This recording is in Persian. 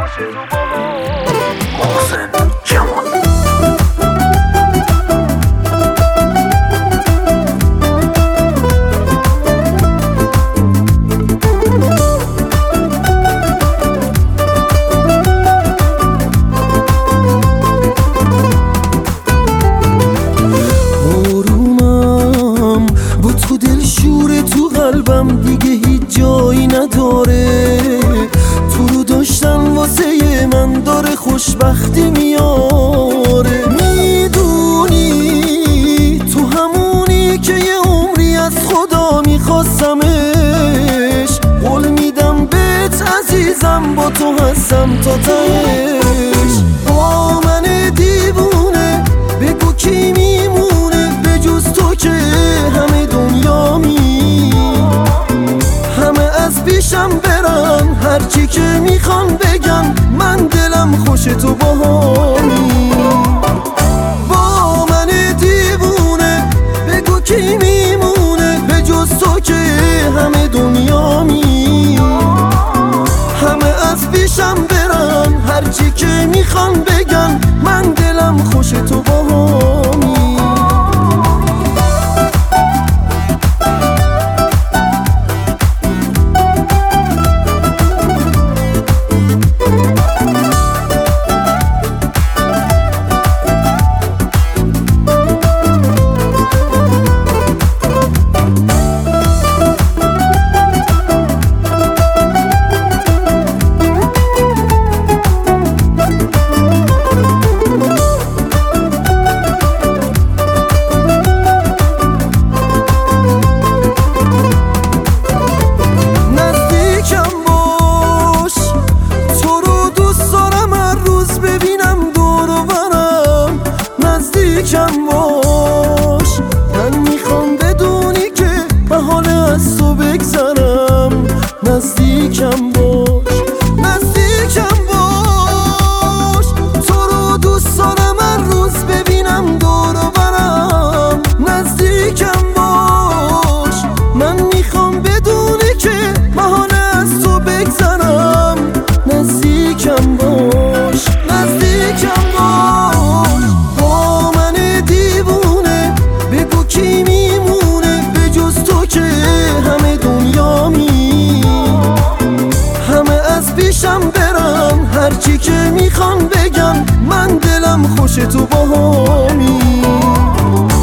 محسن جمال. آرومم با تو دل شوره، تو قلبم دیگه هیچ جایی نداره. تو رو داشتن واسه من داره خوشبختی میاره. میدونی تو همونی که یه عمری از خدا میخواستمش. قول میدم بهت عزیزم با تو هستم تا تهش. با من دیوونه بگو کی میمونه به جز تو که همه دنیا همه از پیشم برن، هرچی که میخوان بگن، من دلم خوش تو باهامی. با من دیوونه بگو کی میمونه به جز تو که همه دنیا همه از پیشم برن، هرچی که میخوان بگن، من دلم خوش تو باهامی. نزدیکم باش، من میخوام بدونی که محاله از تو بگذرم. نزدیکم باش، نزدیکم باش، تو رو دوست دارم هر روز ببینم دور و برم. نزدیکم باش، من میخوام بدونی که محاله از تو بگذرم. نزدیکم باش، نزدیکم باش. کی میمونه به جز تو که همه دنیا همه از پیشم برن، هرچی که میخوان بگن، من دلم خوش تو باهامی.